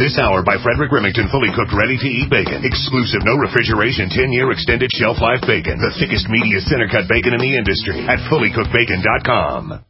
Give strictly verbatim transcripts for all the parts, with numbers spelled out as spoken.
This hour by Frederick Remington, fully cooked, ready-to-eat bacon. Exclusive, no refrigeration, ten-year extended shelf life bacon. The thickest, meatiest, center-cut bacon in the industry at fully cooked bacon dot com.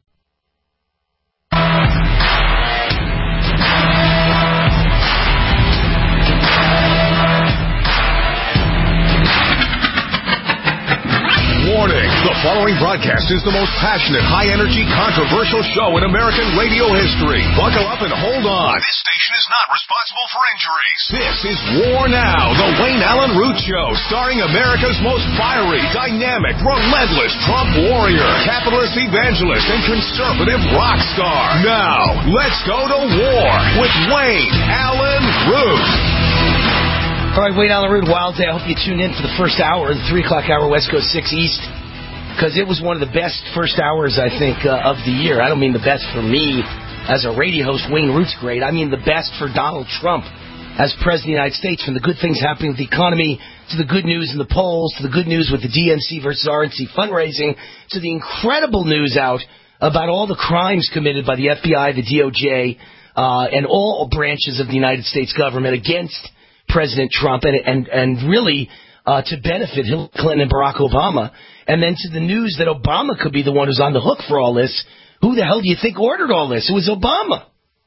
Warning, the following broadcast is the most passionate, high-energy, controversial show in American radio history. Buckle up and hold on. This station is not responsible for injuries. This is War Now, the Wayne Allen Root Show, starring America's most fiery, dynamic, relentless Trump warrior, capitalist evangelist, and conservative rock star. Now, let's go to war with Wayne Allen Root. All right, Wayne Allen Root, Wild Day. I hope you tuned in for the first hour, the three o'clock hour, West Coast six East, because it was one of the best first hours, I think, uh, of the year. I don't mean the best for me as a radio host. Wayne Root's great. I mean the best for Donald Trump as President of the United States, from the good things happening with the economy to the good news in the polls to the good news with the D N C versus R N C fundraising to the incredible news out about all the crimes committed by the F B I, the D O J, uh, and all branches of the United States government against President Trump, and and, and really uh, to benefit Hillary Clinton and Barack Obama, and then to the news that Obama could be the one who's on the hook for all this. Who the hell do you think ordered all this? It was Obama.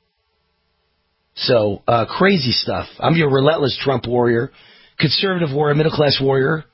So, uh, crazy stuff. I'm your relentless Trump warrior, conservative warrior, middle-class warrior,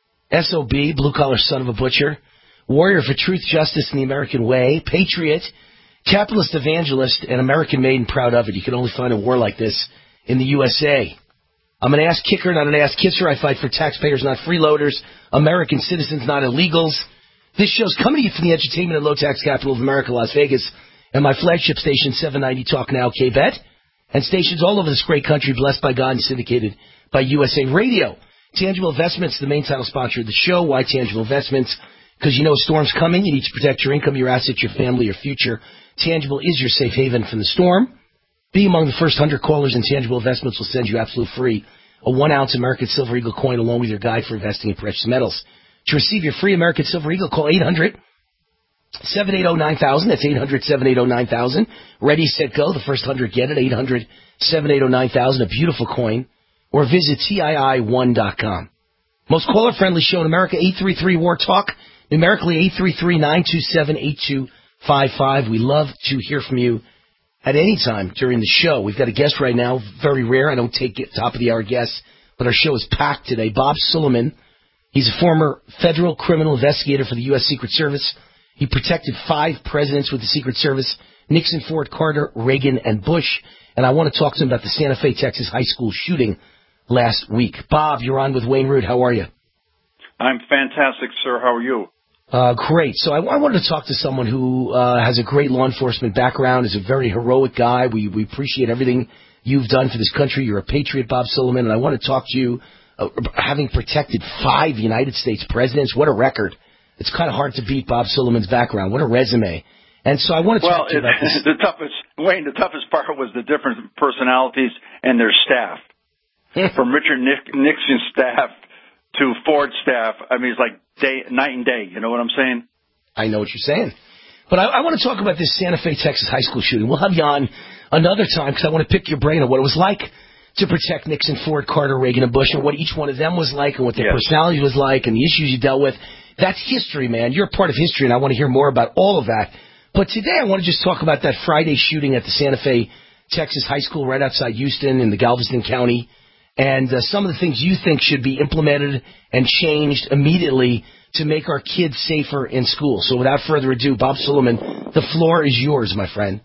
S O B, blue-collar son of a butcher, warrior for truth, justice, and the American way, patriot, capitalist evangelist, and American-made and proud of it. You can only find a war like this in the U S A. I'm an ass kicker, not an ass kisser. I fight for taxpayers, not freeloaders, American citizens, not illegals. This show's coming to you from the entertainment and low-tax capital of America, Las Vegas, and my flagship station, seven ninety Talk Now, K-Bet, and stations all over this great country, blessed by God and syndicated by U S A Radio. Tangible Investments, the main title sponsor of the show. Why Tangible Investments? Because you know a storm's coming. You need to protect your income, your assets, your family, your future. Tangible is your safe haven from the storm. Be among the first one hundred callers, and Tangible Investments will send you absolute free a one-ounce American Silver Eagle coin along with your guide for investing in precious metals. To receive your free American Silver Eagle, call eight hundred, seven eight zero, nine thousand. That's eight hundred, seven eight zero, nine thousand. Ready, set, go. The first one hundred get it. eight hundred, seven eight zero, nine thousand. A beautiful coin. Or visit T I I one dot com. Most caller-friendly show in America, eight three three, W A R, TALK. Numerically, eight three three, nine two seven, eight two five five. We love to hear from you at any time during the show. We've got a guest right now, very rare. I don't take it top of the hour guests, but our show is packed today. Bob Suleiman. He's a former federal criminal investigator for the U S Secret Service. He protected five presidents with the Secret Service: Nixon, Ford, Carter, Reagan, and Bush. And I want to talk to him about the Santa Fe, Texas high school shooting last week. Bob, you're on with Wayne Root. How are you? I'm fantastic, sir. How are you? Uh, great. So I, I wanted to talk to someone who uh, has a great law enforcement background, is a very heroic guy. We, we appreciate everything you've done for this country. You're a patriot, Bob Suleiman, and I want to talk to you, uh, having protected five United States presidents. What a record. It's kind of hard to beat Bob Suleiman's background. What a resume. And so I want to well, talk to you about this. The toughest, Wayne, the toughest part was the different personalities and their staff. From Richard Nixon's staff to Ford's staff, I mean, it's like day, night and day. You know what I'm saying? I know what you're saying. But I, I want to talk about this Santa Fe, Texas high school shooting. We'll have you on another time because I want to pick your brain on what it was like to protect Nixon, Ford, Carter, Reagan, and Bush, and what each one of them was like and what their yes. personality was like and the issues you dealt with. That's history, man. You're a part of history, and I want to hear more about all of that. But today I want to just talk about that Friday shooting at the Santa Fe, Texas high school right outside Houston in the Galveston County, and uh, some of the things you think should be implemented and changed immediately to make our kids safer in school. So without further ado, Bob Suleiman, the floor is yours, my friend.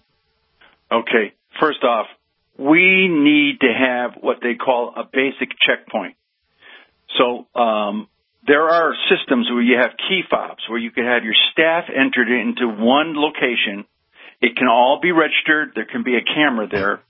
Okay. First off, we need to have what they call a basic checkpoint. So um, there are systems where you have key fobs, where you can have your staff entered into one location. It can all be registered. There can be a camera there.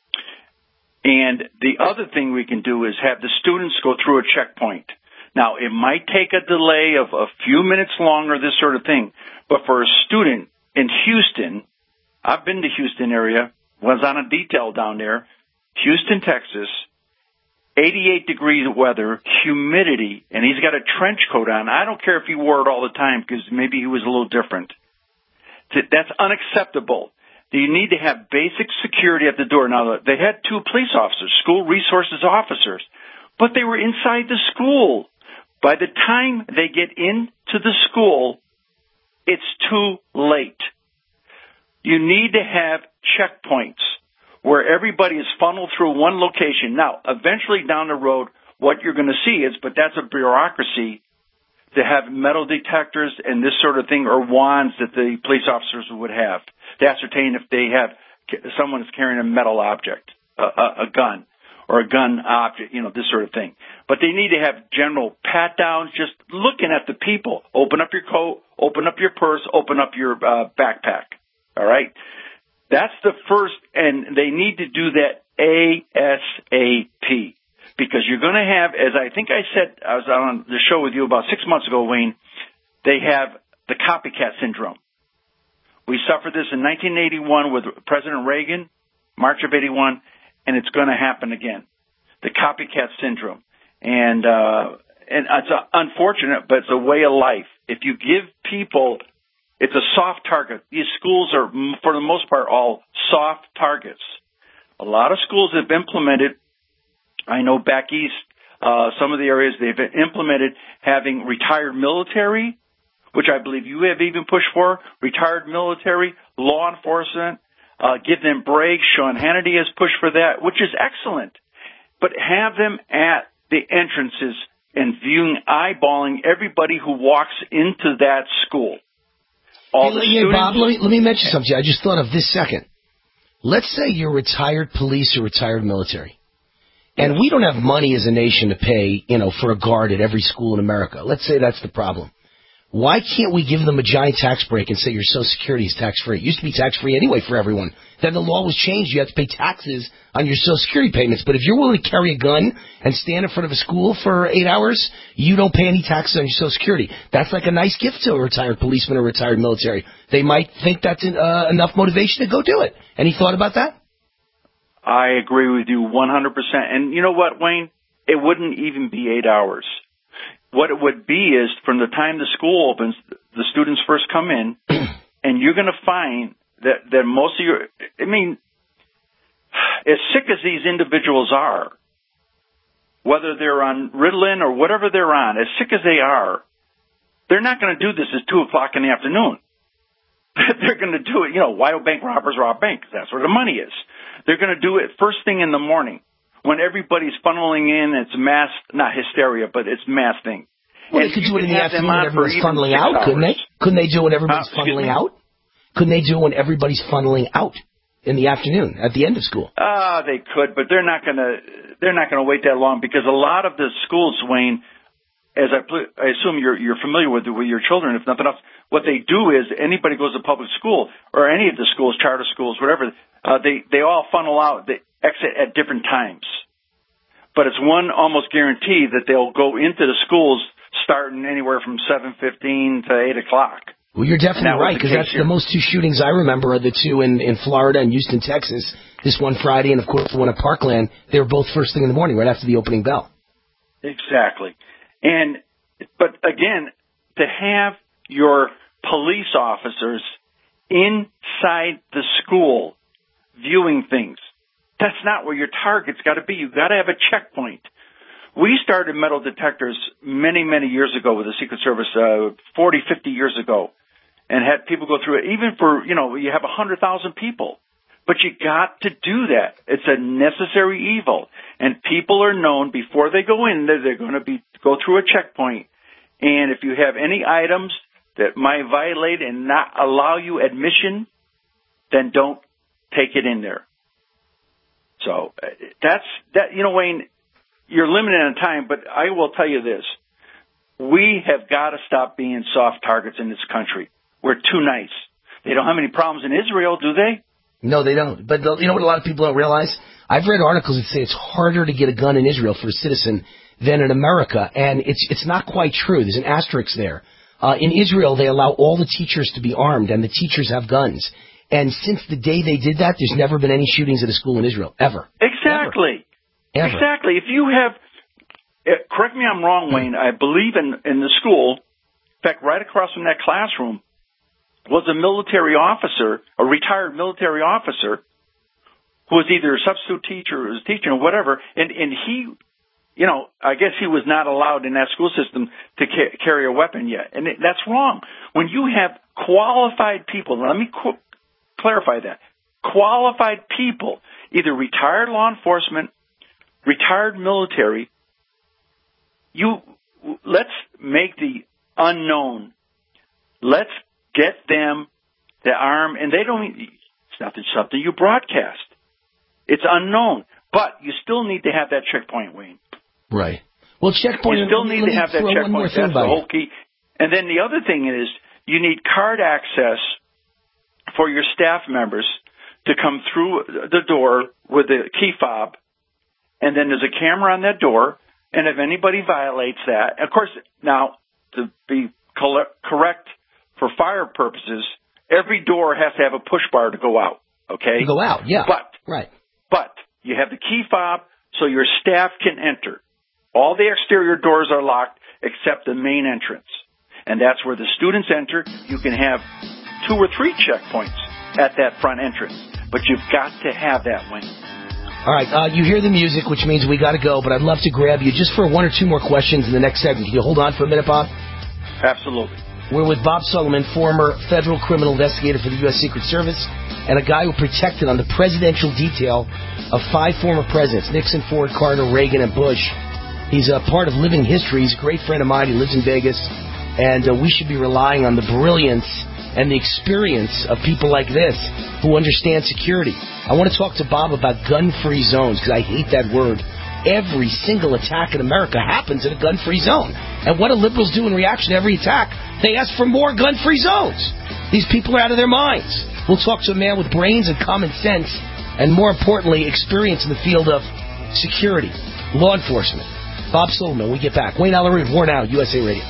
And the other thing we can do is have the students go through a checkpoint. Now, it might take a delay of a few minutes longer, this sort of thing. But for a student in Houston, I've been to Houston area, was on a detail down there, Houston, Texas, eighty-eight degrees weather, humidity, and he's got a trench coat on. I don't care if he wore it all the time because maybe he was a little different. That's unacceptable. You need to have basic security at the door. Now, they had two police officers, school resources officers, but they were inside the school. By the time they get into the school, it's too late. You need to have checkpoints where everybody is funneled through one location. Now, eventually down the road, what you're going to see is, but that's a bureaucracy, to have metal detectors and this sort of thing, or wands that the police officers would have to ascertain if they have someone is carrying a metal object, a, a, a gun, or a gun object, you know, this sort of thing. But they need to have general pat downs, just looking at the people. Open up your coat, open up your purse, open up your uh, backpack. All right, that's the first, and they need to do that ASAP. Because you're going to have, as I think I said, I was on the show with you about six months ago, Wayne, they have the copycat syndrome. We suffered this in nineteen eighty-one with President Reagan, March of eighty-one, and it's going to happen again. The copycat syndrome. And, uh, and it's unfortunate, but it's a way of life. If you give people, it's a soft target. These schools are, for the most part, all soft targets. A lot of schools have implemented, I know back east, uh, some of the areas they've implemented having retired military, which I believe you have even pushed for, retired military, law enforcement, uh, give them breaks. Sean Hannity has pushed for that, which is excellent. But have them at the entrances and viewing, eyeballing everybody who walks into that school. All hey, the hey, students, Bob, let me, let me mention something. I just thought of this second. Let's say you're retired police or retired military. And we don't have money as a nation to pay, you know, for a guard at every school in America. Let's say that's the problem. Why can't we give them a giant tax break and say your Social Security is tax-free? It used to be tax-free anyway for everyone. Then the law was changed. You have to pay taxes on your Social Security payments. But if you're willing to carry a gun and stand in front of a school for eight hours, you don't pay any taxes on your Social Security. That's like a nice gift to a retired policeman or retired military. They might think that's uh, enough motivation to go do it. Any thought about that? I agree with you one hundred percent. And you know what, Wayne? It wouldn't even be eight hours. What it would be is from the time the school opens, the students first come in, and you're going to find that, that most of your, I mean, as sick as these individuals are, whether they're on Ritalin or whatever they're on, as sick as they are, they're not going to do this at two o'clock in the afternoon. They're going to do it, you know, why do bank robbers rob banks? That's where the money is. They're going to do it first thing in the morning when everybody's funneling in. It's mass, not hysteria, but it's mass thing. Well, and they could do it in the afternoon when everybody's funneling out, hours. couldn't they? Couldn't they do it when everybody's uh, funneling out? Couldn't they do it when everybody's funneling out in the afternoon at the end of school? Ah, uh, they could, but they're not going to. They're not going to wait that long because a lot of the schools, Wayne, as I, I assume you're you're familiar with with your children, if nothing else, what they do is anybody goes to public school or any of the schools, charter schools, whatever, uh, they they all funnel out, they exit at different times. But it's one almost guarantee that they'll go into the schools starting anywhere from seven fifteen to eight o'clock. Well, you're definitely right, because that's here. The most two shootings I remember are the two in, in Florida and Houston, Texas, this one Friday, and, of course, the one at Parkland. They were both first thing in the morning, right after the opening bell. Exactly. And, but again, to have your police officers inside the school viewing things, that's not where your target's got to be. You've got to have a checkpoint. We started metal detectors many, many years ago with the Secret Service, uh, forty, fifty years ago, and had people go through it, even for, you know, you have one hundred thousand people. But you got to do that. It's a necessary evil. And people are known before they go in there, they're going to be go through a checkpoint. And if you have any items that might violate and not allow you admission, then don't take it in there. So that's that. You know, Wayne, you're limited on time, but I will tell you this. We have got to stop being soft targets in this country. We're too nice. They don't have any problems in Israel, do they? No, they don't. But the, you know what a lot of people don't realize? I've read articles that say it's harder to get a gun in Israel for a citizen than in America, and it's it's not quite true. There's an asterisk there. Uh, in Israel, they allow all the teachers to be armed, and the teachers have guns. And since the day they did that, there's never been any shootings at a school in Israel, ever. Exactly. Ever. Exactly. If you have, uh, correct me if I'm wrong, Wayne, I believe in, in the school, in fact, right across from that classroom, was a military officer, a retired military officer, who was either a substitute teacher or was teaching or whatever, and, and he, you know, I guess he was not allowed in that school system to ca- carry a weapon yet. And it, that's wrong. When you have qualified people, let me qu- clarify that, qualified people, either retired law enforcement, retired military, you, let's make the unknown. Let's get them the arm, and they don't, it's not something you broadcast. It's unknown, but you still need to have that checkpoint, Wayne. Right. Well, checkpoint. You still need to have that checkpoint. That's the whole key. And then the other thing is you need card access for your staff members to come through the door with a key fob, and then there's a camera on that door, and if anybody violates that, of course, now, to be correct for fire purposes, every door has to have a push bar to go out, okay? To go out, yeah. But, right. But you have the key fob so your staff can enter. All the exterior doors are locked except the main entrance. And that's where the students enter. You can have two or three checkpoints at that front entrance. But you've got to have that, Wayne. All right, uh, you hear the music, which means we got to go, but I'd love to grab you just for one or two more questions in the next segment. Can you hold on for a minute, Bob? Absolutely. We're with Bob Sullman, former federal criminal investigator for the U S Secret Service, and a guy who protected on the presidential detail of five former presidents, Nixon, Ford, Carter, Reagan, and Bush. He's a part of living history. He's a great friend of mine. He lives in Vegas, and uh, we should be relying on the brilliance and the experience of people like this who understand security. I want to talk to Bob about gun-free zones, because I hate that word. Every single attack in America happens in a gun-free zone. And what do liberals do in reaction to every attack? They ask for more gun-free zones. These people are out of their minds. We'll talk to a man with brains and common sense, and more importantly, experience in the field of security, law enforcement. Bob Sullman, we get back. Wayne Allyn Root, War Now, U S A Radio.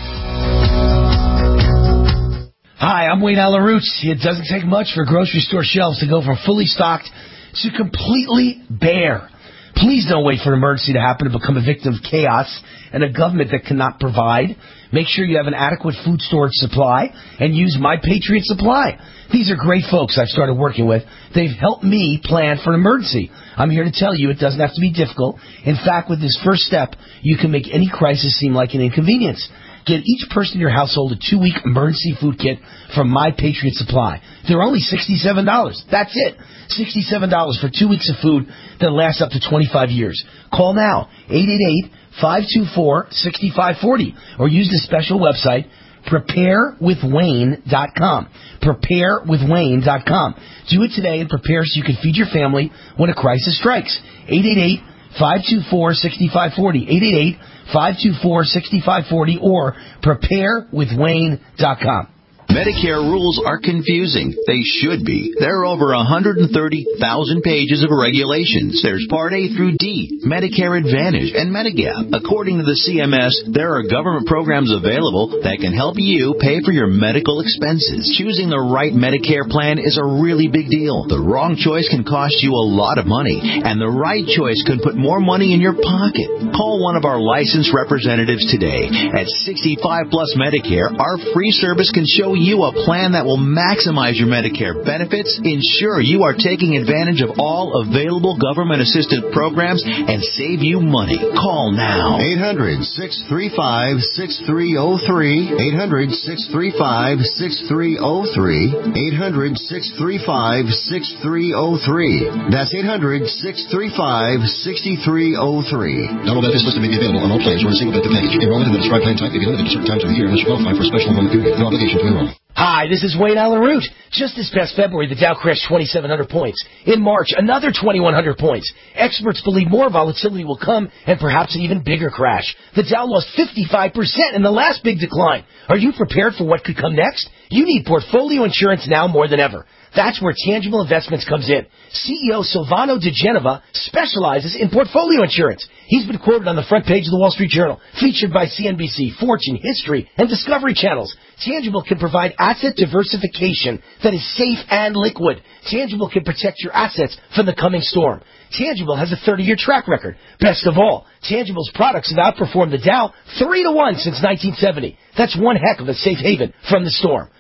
Hi, I'm Wayne Allyn Root. It doesn't take much for grocery store shelves to go from fully stocked to completely bare. Please don't wait for an emergency to happen to become a victim of chaos and a government that cannot provide. Make sure you have an adequate food storage supply and use My Patriot Supply. These are great folks I've started working with. They've helped me plan for an emergency. I'm here to tell you it doesn't have to be difficult. In fact, with this first step, you can make any crisis seem like an inconvenience. Get each person in your household a two-week emergency food kit from My Patriot Supply. They're only sixty-seven dollars. That's it. sixty-seven dollars for two weeks of food that lasts up to twenty-five years. Call now, eight eight eight, five two four, six five four zero, or use the special website, prepare with wayne dot com. prepare with wayne dot com. Do it today and prepare so you can feed your family when a crisis strikes. eight eight eight, five two four, six five four zero. eight eight eight, five two four, six five four zero or prepare with wayne dot com. Medicare rules are confusing. They should be. There are over one hundred thirty thousand pages of regulations. There's Part A through D, Medicare Advantage, and Medigap. According to the C M S, there are government programs available that can help you pay for your medical expenses. Choosing the right Medicare plan is a really big deal. The wrong choice can cost you a lot of money, and the right choice could put more money in your pocket. Call one of our licensed representatives today. At sixty-five plus Medicare, our free service can show you you a plan that will maximize your Medicare benefits, ensure you are taking advantage of all available government-assisted programs, and save you money. Call now. eight hundred, six three five, six three zero three. eight hundred, six three five, six three zero three. eight hundred, six three five, six three zero three. That's eight hundred, six three five, six three zero three. Not all benefits listed may be available on all plans or in a single benefit package. Enrollment in the prescribed plan type may be limited to certain times of the year unless you qualify for a special enrollment period. No obligation to enroll. Hi, this is Wayne Allyn Root. Just this past February, the Dow crashed twenty-seven hundred points. In March, another twenty-one hundred points. Experts believe more volatility will come and perhaps an even bigger crash. The Dow lost fifty-five percent in the last big decline. Are you prepared for what could come next? You need portfolio insurance now more than ever. That's where Tangible Investments comes in. C E O Silvano De Genova specializes in portfolio insurance. He's been quoted on the front page of the Wall Street Journal, featured by C N B C, Fortune, History, and Discovery Channels. Tangible can provide asset diversification that is safe and liquid. Tangible can protect your assets from the coming storm. Tangible has a thirty-year track record. Best of all, Tangible's products have outperformed the Dow three to one since nineteen seventy. That's one heck of a safe haven from the storm.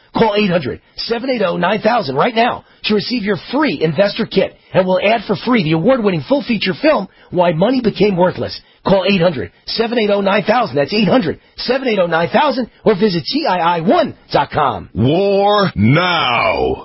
Call eight hundred, seven eight zero, nine thousand right now to receive your free investor kit. And we'll add for free the award-winning full-feature film, Why Money Became Worthless. Call eight hundred, seven eight zero, nine thousand. That's eight hundred, seven eight zero, nine thousand. Or visit T I I one dot com. War now.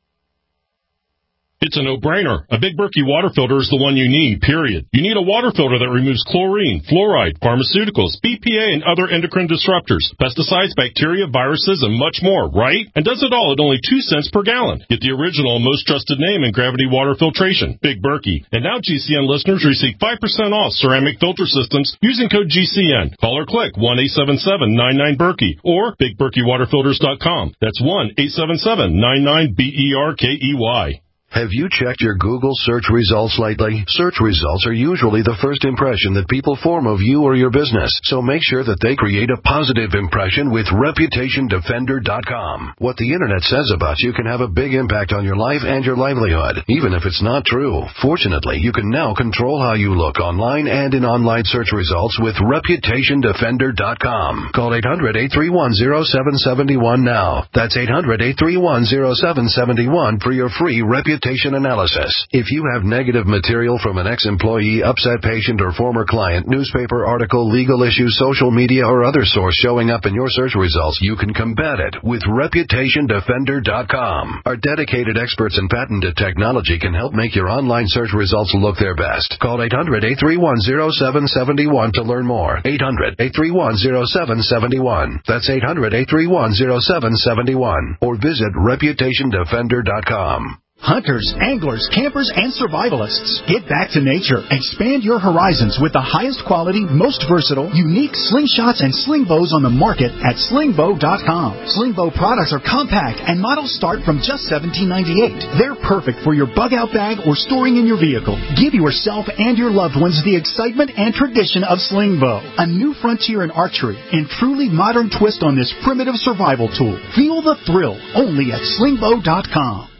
It's a no-brainer. A Big Berkey water filter is the one you need, period. You need a water filter that removes chlorine, fluoride, pharmaceuticals, B P A, and other endocrine disruptors, pesticides, bacteria, viruses, and much more, right? And does it all at only two cents per gallon. Get the original and most trusted name in gravity water filtration, Big Berkey. And now G C N listeners receive five percent off ceramic filter systems using code G C N. Call or click one eight seven seven, nine nine, Berkey or big berkey water filters dot com. That's one eight seven seven, nine nine, B E R K E Y. Have you checked your Google search results lately? Search results are usually the first impression that people form of you or your business, so make sure that they create a positive impression with reputation defender dot com. What the Internet says about you can have a big impact on your life and your livelihood, even if it's not true. Fortunately, you can now control how you look online and in online search results with reputation defender dot com. Call eight hundred, eight three one, zero seven seven one now. That's eight hundred, eight three one, zero seven seven one for your free reputation analysis. If you have negative material from an ex-employee, upset patient, or former client, newspaper article, legal issue, social media, or other source showing up in your search results, you can combat it with reputation defender dot com. Our dedicated experts in patented technology can help make your online search results look their best. Call eight hundred, eight three one, zero seven seven one to learn more. eight hundred, eight three one, zero seven seven one. That's eight hundred, eight three one, zero seven seven one. Or visit reputation defender dot com. Hunters, anglers, campers, and survivalists. Get back to nature. Expand your horizons with the highest quality, most versatile, unique slingshots and sling bows on the market at sling bow dot com. Sling bow products are compact and models start from just seventeen ninety-eight. They're perfect for your bug out bag or storing in your vehicle. Give yourself and your loved ones the excitement and tradition of sling bow. A new frontier in archery and truly modern twist on this primitive survival tool. Feel the thrill only at sling bow dot com.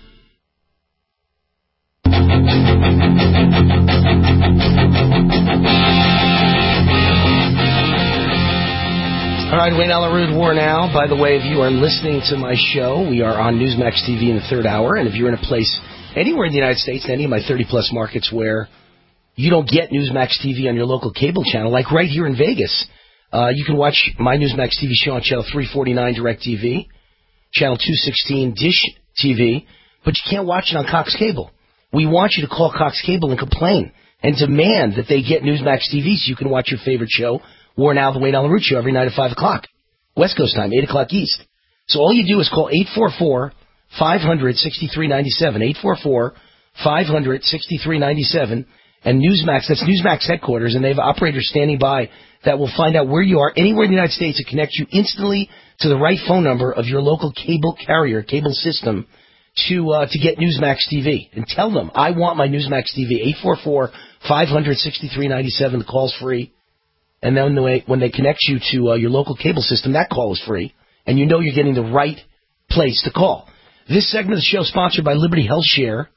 All right, Wayne Allyn Root, War Now. By the way, if you are listening to my show, we are on Newsmax T V in the third hour. And if you're in a place anywhere in the United States, in any of my thirty-plus markets where you don't get Newsmax T V on your local cable channel, like right here in Vegas, uh, you can watch my Newsmax T V show on Channel three forty-nine DirecTV, Channel two sixteen Dish T V, but you can't watch it on Cox Cable. We want you to call Cox Cable and complain and demand that they get Newsmax T V so you can watch your favorite show, War Now, the Wayne Allyn Root Show, every night at five o'clock. West Coast time, eight o'clock East. So all you do is call eight four four, five hundred, sixty-three ninety-seven, eight four four, five hundred, sixty-three ninety-seven, and Newsmax, that's Newsmax headquarters, and they have operators standing by that will find out where you are anywhere in the United States and connect you instantly to the right phone number of your local cable carrier, cable system, to uh, to get Newsmax T V. And tell them, I want my Newsmax T V, eight four four, five hundred, sixty-three ninety-seven. The call's free. And then when they, when they connect you to uh, your local cable system, that call is free. And you know you're getting the right place to call. This segment of the show is sponsored by Liberty Health Share.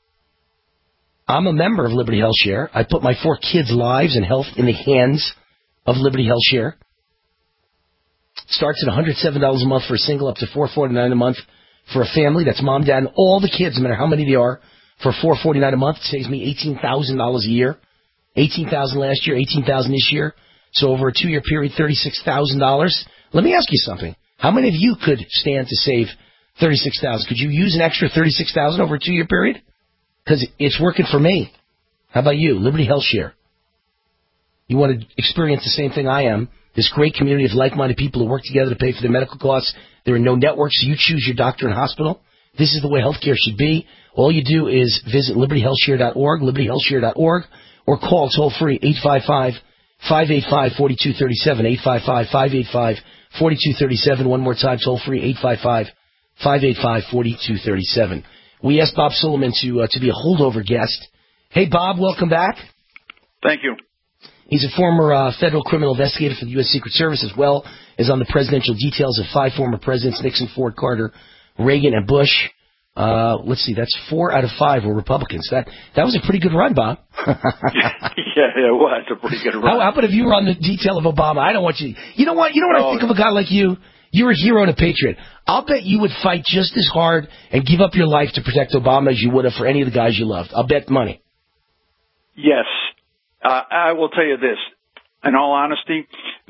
I'm a member of Liberty Health Share. I put my four kids' lives and health in the hands of Liberty Health Share. Starts at one hundred seven dollars a month for a single, up to four hundred forty-nine dollars a month for a family. That's mom, dad, and all the kids, no matter how many they are, for four hundred forty-nine dollars a month. It saves me eighteen thousand dollars a year. eighteen thousand dollars last year, eighteen thousand dollars this year. So over a two-year period, thirty-six thousand dollars. Let me ask you something. How many of you could stand to save thirty-six thousand dollars? Could you use an extra thirty-six thousand dollars over a two-year period? Because it's working for me. How about you? Liberty Health Share. You want to experience the same thing I am, this great community of like-minded people who work together to pay for their medical costs. There are no networks. You choose your doctor and hospital. This is the way healthcare should be. All you do is visit liberty health share dot org, liberty health share dot org, or call toll-free eight five five, five eight five, four two three seven, eight five five, five eight five, four two three seven. One more time, toll-free eight five five, five eight five, four two three seven. We asked Bob Suleiman to uh, to be a holdover guest. Hey, Bob, welcome back. Thank you. He's a former uh, federal criminal investigator for the U S Secret Service, as well as on the presidential details of five former presidents, Nixon, Ford, Carter, Reagan, and Bush. Uh, let's see, that's four out of five were Republicans. That that was a pretty good run, Bob. yeah, it was a pretty good run. How, how about if you were on the detail of Obama? I don't want you. You know what? You know what oh. I think of a guy like you? You're a hero and a patriot. I'll bet you would fight just as hard and give up your life to protect Obama as you would have for any of the guys you loved. I'll bet money. Yes. Uh, I will tell you this. In all honesty,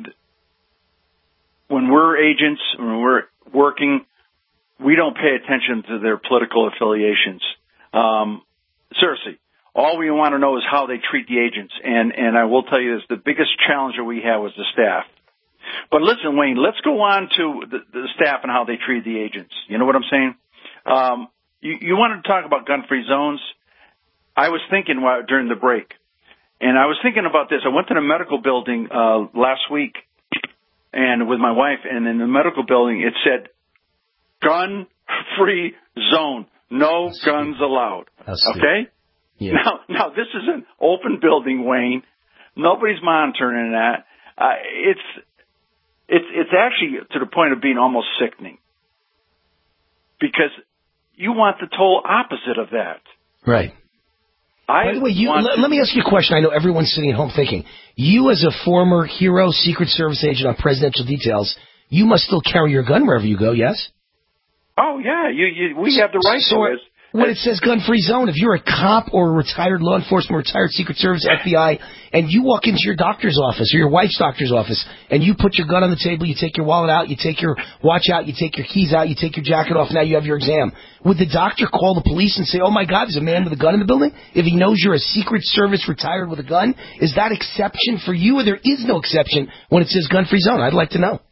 when we're agents, when we're working, we don't pay attention to their political affiliations. Um, seriously. All we want to know is how they treat the agents. And, and I will tell you this, the biggest challenge that we have was the staff. But listen, Wayne, let's go on to the, the staff and how they treat the agents. You know what I'm saying? Um, you, you wanted to talk about gun-free zones. I was thinking while, during the break, and I was thinking about this. I went to the medical building uh, last week and with my wife, and in the medical building it said, gun-free zone, no guns allowed. Okay? Yeah. Now, now this is an open building, Wayne. Nobody's monitoring that. Uh, it's it's it's actually to the point of being almost sickening because you want the total opposite of that. Right. I By the way, you, want let, to, let me ask you a question. I know everyone's sitting at home thinking, you as a former hero Secret Service agent on Presidential Details, you must still carry your gun wherever you go, yes? Oh, yeah. You, you, we have the right so to it. When it says gun-free zone, if you're a cop or a retired law enforcement, retired Secret Service, F B I, and you walk into your doctor's office or your wife's doctor's office and you put your gun on the table, you take your wallet out, you take your watch out, you take your keys out, you take your jacket off, now you have your exam. Would the doctor call the police and say, oh, my God, there's a man with a gun in the building? If he knows you're a Secret Service retired with a gun, is that exception for you or there is no exception when it says gun-free zone? I'd like to know.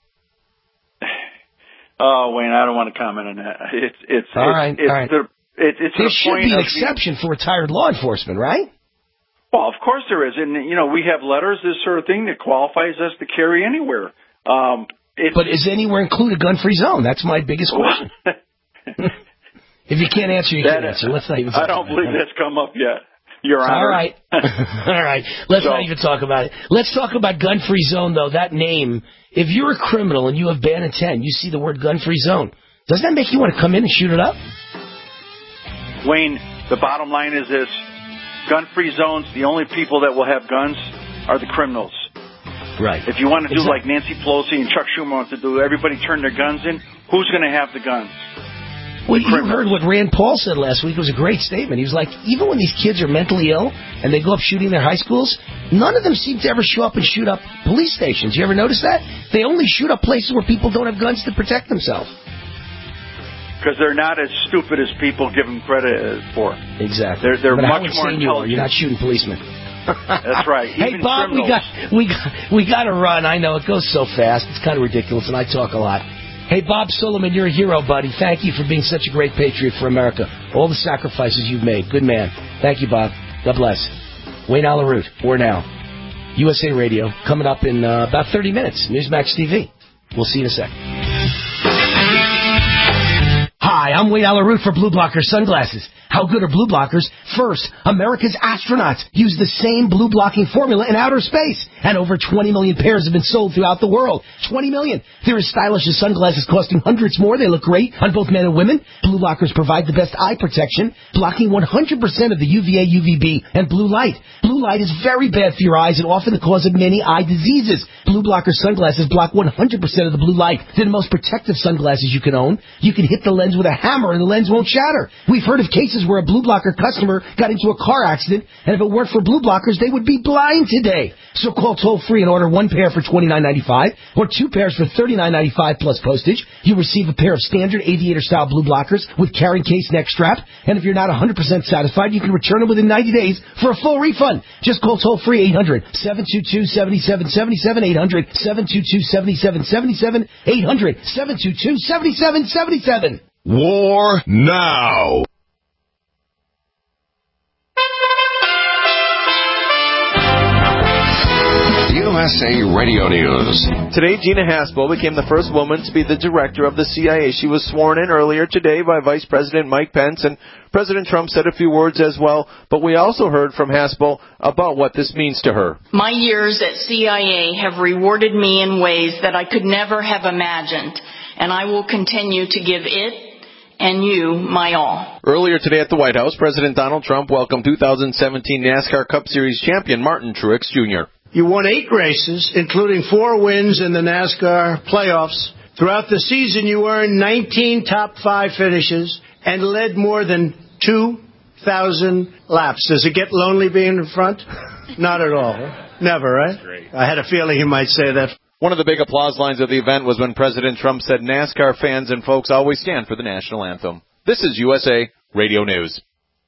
Oh, Wayne, I don't want to comment on that. It's, it's, all it's, right, it's all right. the, It, it's there the should point be an of exception for retired law enforcement, right? Well, of course there is. And, you know, we have letters, this sort of thing, that qualifies us to carry anywhere. Um, it's, but is anywhere include a gun-free zone? That's my biggest question. If you can't answer, you can't answer. Let's not even talk I don't about believe it. that's come up yet, Your Honor. All right. All right. Let's so, not even talk about it. Let's talk about gun-free zone, though. That name, if you're a criminal and you have ban intent, you see the word gun-free zone, doesn't that make you want to come in and shoot it up? Wayne, the bottom line is this. Gun-free zones, the only people that will have guns are the criminals. Right. If you want to do exactly. like Nancy Pelosi and Chuck Schumer wants to do, everybody turn their guns in, who's going to have the guns? Well, you heard what Rand Paul said last week. It was a great statement. He was like, even when these kids are mentally ill and they go up shooting their high schools, none of them seem to ever show up and shoot up police stations. You ever notice that? They only shoot up places where people don't have guns to protect themselves. Because they're not as stupid as people give them credit for. Exactly. They're, they're much more intelligent. You are. You're not shooting policemen. That's right. Hey, Even Bob, criminals. we got we got we got to run. I know it goes so fast. It's kind of ridiculous, and I talk a lot. Hey, Bob Suleiman, you're a hero, buddy. Thank you for being such a great patriot for America. All the sacrifices you've made. Good man. Thank you, Bob. God bless. Wayne Allyn Root, or now, U S A Radio, coming up in uh, about thirty minutes. Newsmax T V. We'll see you in a sec. Hi, I'm Wayne Allyn Root for Blue Blocker Sunglasses. How good are blue blockers? First, America's astronauts use the same blue blocking formula in outer space, and over twenty million pairs have been sold throughout the world. twenty million. They're as stylish as sunglasses costing hundreds more. They look great on both men and women. Blue blockers provide the best eye protection, blocking one hundred percent of the U V A, U V B, and blue light. Blue light is very bad for your eyes and often the cause of many eye diseases. Blue blocker sunglasses block one hundred percent of the blue light. They're the most protective sunglasses you can own. You can hit the lens with a hammer and the lens won't shatter. We've heard of cases where a blue blocker customer got into a car accident, and if it weren't for blue blockers, they would be blind today. So call toll-free and order one pair for twenty-nine ninety-five or two pairs for thirty-nine ninety-five plus postage. You'll receive a pair of standard aviator-style blue blockers with carrying case neck strap, and if you're not one hundred percent satisfied, you can return them within ninety days for a full refund. Just call toll-free eight hundred, seven two two, seven seven seven seven, eight hundred, seven two two, seven seven seven seven, eight hundred, seven two two, seven seven seven seven. War now. U S A Radio News. Today, Gina Haspel became the first woman to be the director of the C I A. She was sworn in earlier today by Vice President Mike Pence, and President Trump said a few words as well. But we also heard from Haspel about what this means to her. My years at C I A have rewarded me in ways that I could never have imagined, and I will continue to give it and you my all. Earlier today at the White House, President Donald Trump welcomed two thousand seventeen NASCAR Cup Series champion Martin Truex Junior You won eight races, including four wins in the NASCAR playoffs, Throughout the season, you earned nineteen top five finishes and led more than two thousand laps. Does it get lonely being in front? Not at all. Never, right? Great. I had a feeling he might say that. One of the big applause lines of the event was when President Trump said NASCAR fans and folks always stand for the national anthem. This is U S A Radio News.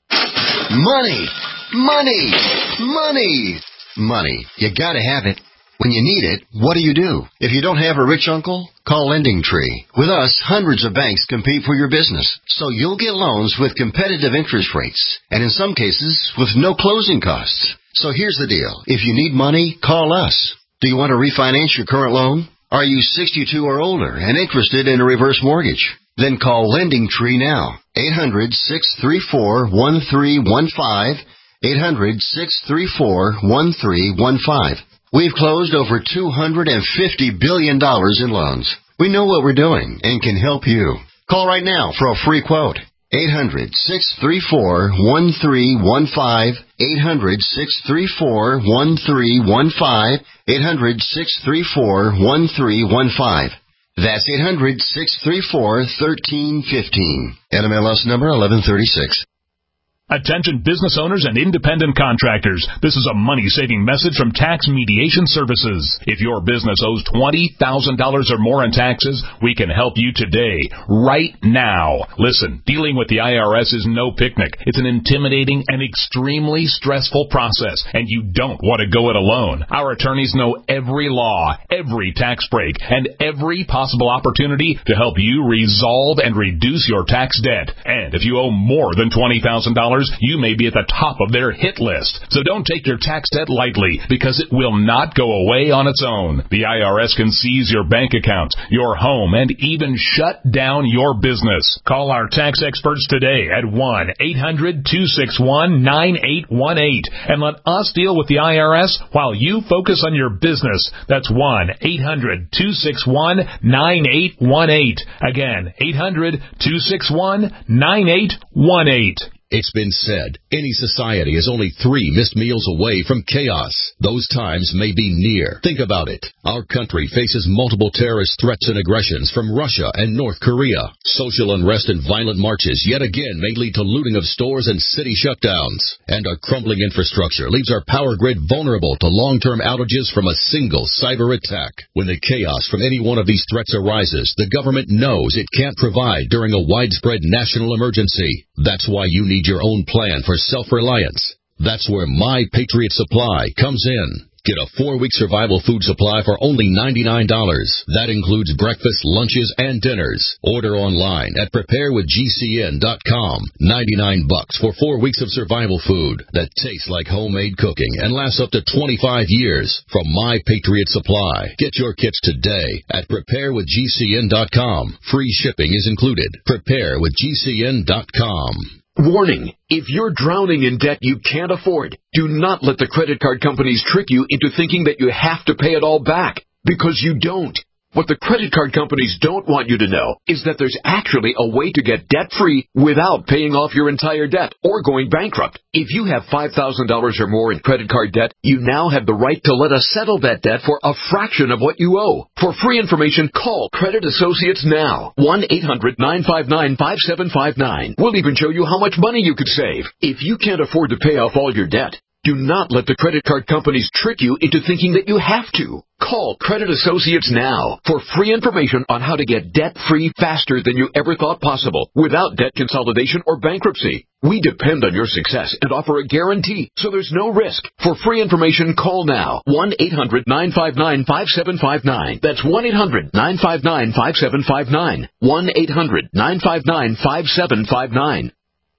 Money, money, money, money. You gotta have it. When you need it, what do you do? If you don't have a rich uncle, call Lending Tree. With us, hundreds of banks compete for your business, so you'll get loans with competitive interest rates, and in some cases, with no closing costs. So here's the deal. If you need money, call us. Do you want to refinance your current loan? Are you sixty-two or older and interested in a reverse mortgage? Then call Lending Tree now. eight hundred, six three four, one three one five. eight hundred, six three four, one three one five. We've closed over two hundred fifty billion dollars in loans. We know what we're doing and can help you. Call right now for a free quote. eight hundred, six three four, one three one five. eight hundred, six three four, one three one five. eight hundred, six three four, one three one five. That's eight hundred, six three four, one three one five. N M L S number eleven thirty-six. Attention business owners and independent contractors. This is a money-saving message from Tax Mediation Services. If your business owes twenty thousand dollars or more in taxes, we can help you today, right now. Listen, dealing with the I R S is no picnic. It's an intimidating and extremely stressful process, and you don't want to go it alone. Our attorneys know every law, every tax break, and every possible opportunity to help you resolve and reduce your tax debt. And if you owe more than twenty thousand dollars, you may be at the top of their hit list. So don't take your tax debt lightly, because it will not go away on its own. The I R S can seize your bank account, your home, and even shut down your business. Call our tax experts today at one eight hundred, two six one, nine eight one eight and let us deal with the I R S while you focus on your business. That's one eight hundred, two six one, nine eight one eight. Again, eight hundred, two six one, nine eight one eight. It's been said, any society is only three missed meals away from chaos. Those times may be near. Think about it. Our country faces multiple terrorist threats and aggressions from Russia and North Korea. Social unrest and violent marches yet again may lead to looting of stores and city shutdowns. And our crumbling infrastructure leaves our power grid vulnerable to long-term outages from a single cyber attack. When the chaos from any one of these threats arises, the government knows it can't provide during a widespread national emergency. That's why you need your own plan for self-reliance. That's where My Patriot Supply comes in. Get a four-week survival food supply for only ninety-nine dollars. That includes breakfast, lunches, and dinners. Order online at prepare with G C N dot com. ninety-nine bucks for four weeks of survival food that tastes like homemade cooking and lasts up to twenty-five years from My Patriot Supply. Get your kits today at prepare with G C N dot com. Free shipping is included. prepare with G C N dot com. Warning, if you're drowning in debt you can't afford, do not let the credit card companies trick you into thinking that you have to pay it all back, because you don't. What the credit card companies don't want you to know is that there's actually a way to get debt-free without paying off your entire debt or going bankrupt. If you have five thousand dollars or more in credit card debt, you now have the right to let us settle that debt for a fraction of what you owe. For free information, call Credit Associates now. one eight hundred, nine five nine, five seven five nine. We'll even show you how much money you could save. If you can't afford to pay off all your debt, do not let the credit card companies trick you into thinking that you have to. Call Credit Associates now for free information on how to get debt-free faster than you ever thought possible without debt consolidation or bankruptcy. We depend on your success and offer a guarantee, so there's no risk. For free information, call now. one eight hundred, nine five nine, five seven five nine. That's one eight hundred, nine five nine, five seven five nine. one eight hundred, nine five nine, five seven five nine.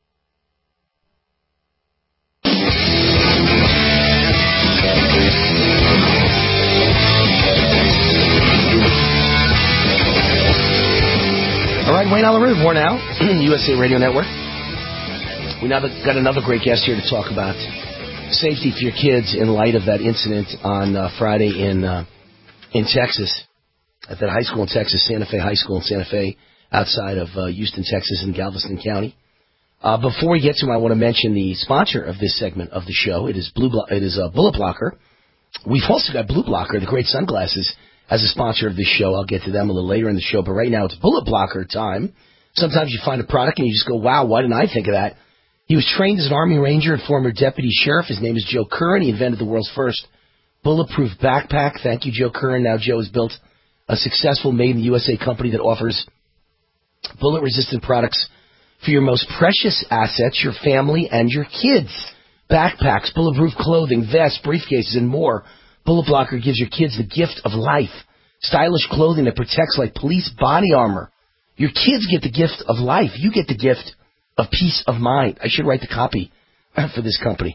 All right, Wayne Allyn Root, more now, U S A Radio Network. We now got another great guest here to talk about safety for your kids in light of that incident on uh, Friday in uh, in Texas, at that high school in Texas, Santa Fe High School in Santa Fe, outside of uh, Houston, Texas, in Galveston County. Uh, before we get to him, I want to mention the sponsor of this segment of the show. It is Blue. Blo- it is uh, Bullet Blocker. We've also got Blue Blocker, the great sunglasses, as a sponsor of this show. I'll get to them a little later in the show, but right now it's Bullet Blocker time. Sometimes you find a product and you just go, wow, why didn't I think of that? He was trained as an Army Ranger and former deputy sheriff. His name is Joe Curran. He invented the world's first bulletproof backpack. Thank you, Joe Curran. Now Joe has built a successful made-in-the-U S A company that offers bullet-resistant products for your most precious assets, your family and your kids. Backpacks, bulletproof clothing, vests, briefcases, and more. Bullet Blocker gives your kids the gift of life. Stylish clothing that protects like police body armor. Your kids get the gift of life. You get the gift of peace of mind. I should write the copy for this company.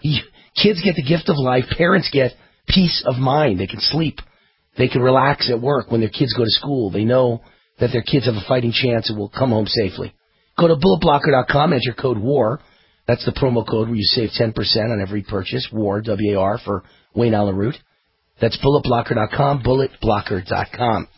Kids get the gift of life. Parents get peace of mind. They can sleep. They can relax at work when their kids go to school. They know that their kids have a fighting chance and will come home safely. Go to bullet blocker dot com, enter code WAR. That's the promo code where you save ten percent on every purchase. WAR, W A R, for Wayne Allyn Root. That's bullet blocker dot com, bullet blocker dot com.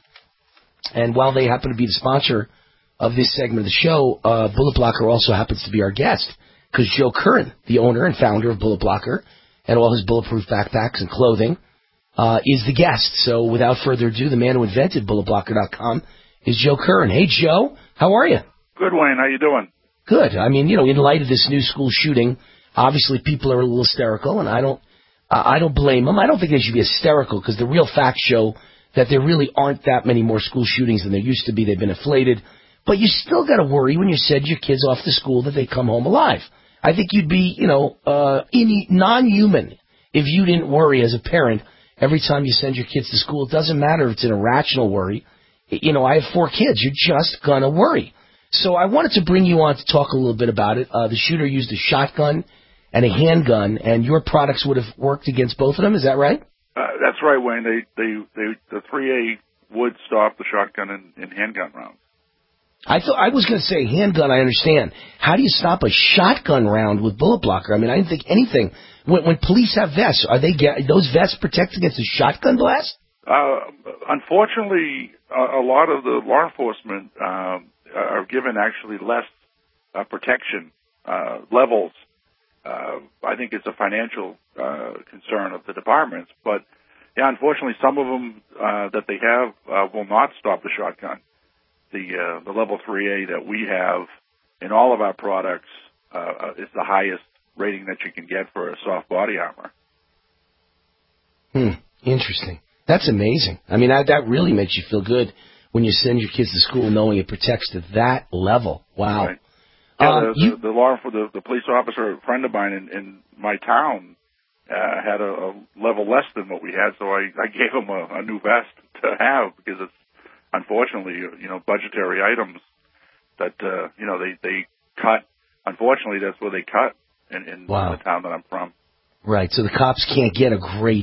And while they happen to be the sponsor of this segment of the show, uh, Bullet Blocker also happens to be our guest, because Joe Curran, the owner and founder of Bullet Blocker, and all his bulletproof backpacks and clothing, uh, is the guest. So without further ado, the man who invented bullet blocker dot com is Joe Curran. Hey, Joe, how are you? Good, Wayne. How you doing? Good. I mean, you know, in light of this new school shooting, obviously people are a little hysterical, and I don't, uh, I don't blame them. I don't think they should be hysterical, because the real facts show that there really aren't that many more school shootings than there used to be. They've been inflated. But you still got to worry when you send your kids off to school that they come home alive. I think you'd be, you know, uh, in, non-human if you didn't worry as a parent every time you send your kids to school. It doesn't matter if it's an irrational worry. You know, I have four kids. You're just going to worry. So I wanted to bring you on to talk a little bit about it. Uh, the shooter used a shotgun and a handgun, and your products would have worked against both of them. Is that right? Uh, that's right, Wayne. They, they, they, the three A would stop the shotgun and, and handgun rounds. I thought I was going to say handgun. I understand. How do you stop a shotgun round with Bullet Blocker? I mean, I didn't think anything. When, when police have vests, are they get, those vests protect against a shotgun blast? Uh, unfortunately, a, a lot of the law enforcement um, are given actually less uh, protection uh, levels. Uh, I think it's a financial uh, concern of the departments, but yeah, unfortunately, some of them uh, that they have uh, will not stop the shotgun. The uh, the level three A that we have in all of our products uh, is the highest rating that you can get for a soft body armor. Hmm. Interesting. That's amazing. I mean, that, that really makes you feel good when you send your kids to school knowing it protects to that level. Wow. Right. Yeah, um, the, you, the, the law for the, the police officer, a friend of mine in, in my town, uh, had a, a level less than what we had, so I, I gave him a, a new vest to have because it's unfortunately, you know, budgetary items that, uh, you know, they, they cut. Unfortunately, that's where they cut in, in wow. the town that I'm from. Right. So the cops can't get a great,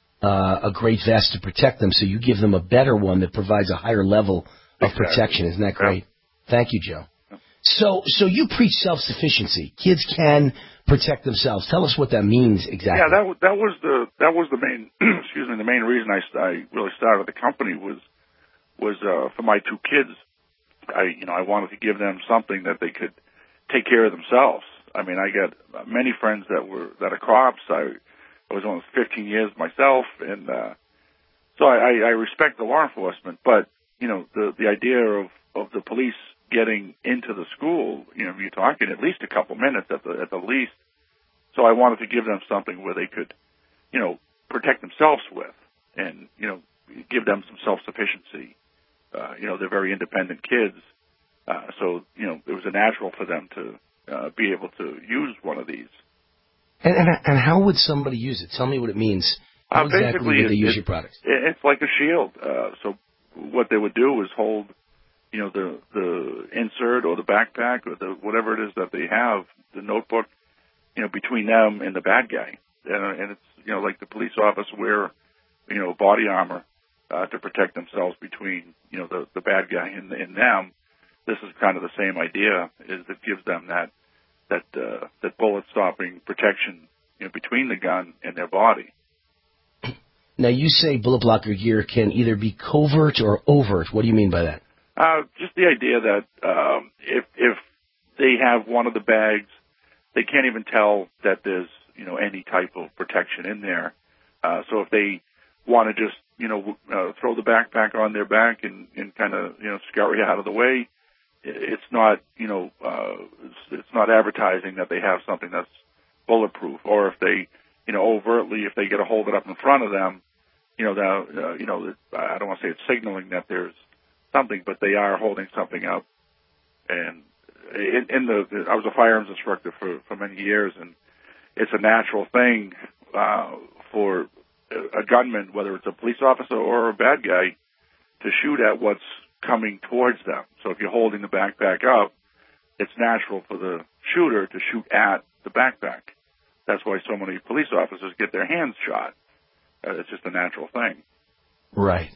uh, a great vest to protect them. So you give them a better one that provides a higher level of exactly. protection. Isn't that great? Yeah. Thank you, Joe. Yeah. So, so you preach self-sufficiency. Kids can protect themselves. Tell us what that means exactly. Yeah, that was, that was the, that was the main, excuse me, the main reason I, I really started the company was, was uh, for my two kids. I, you know, I wanted to give them something that they could take care of themselves. I mean, I got many friends that were that are cops. I, I was almost fifteen years myself, and uh, so I, I respect the law enforcement. But you know, the the idea of of the police getting into the school, you know, you're talking at least a couple minutes at the at the least. So I wanted to give them something where they could, you know, protect themselves with, and you know, give them some self-sufficiency. Uh, you know, they're very independent kids, uh, so you know, it was a natural for them to uh, be able to use one of these. And, and and how would somebody use it? Tell me what it means. How uh, exactly basically, would they it, use it, your products? It's like a shield. Uh, so what they would do is hold, you know, the the insert or the backpack or the whatever it is that they have, the notebook, you know, between them and the bad guy. And, and it's, you know, like the police officer wear, you know, body armor uh, to protect themselves between, you know, the, the bad guy and, and them. This is kind of the same idea, is it gives them that that uh, that bullet stopping protection, you know, between the gun and their body. Now, you say bullet blocker gear can either be covert or overt. What do you mean by that? Uh, just the idea that um, if if they have one of the bags, they can't even tell that there's, you know, any type of protection in there. Uh, so if they want to just you know, uh, throw the backpack on their back and, and kind of, you know, scurry out of the way. It's not, you know, uh, it's, it's not advertising that they have something that's bulletproof, or if they, you know, overtly, if they get a hold it up in front of them, you know, the, uh, you know, I don't want to say it's signaling that there's something, but they are holding something up. And in, in the, I was a firearms instructor for, for many years, and it's a natural thing uh, for a gunman, whether it's a police officer or a bad guy, to shoot at what's coming towards them. So if you're holding the backpack up, it's natural for the shooter to shoot at the backpack. That's why so many police officers get their hands shot. Uh, it's just a natural thing. Right.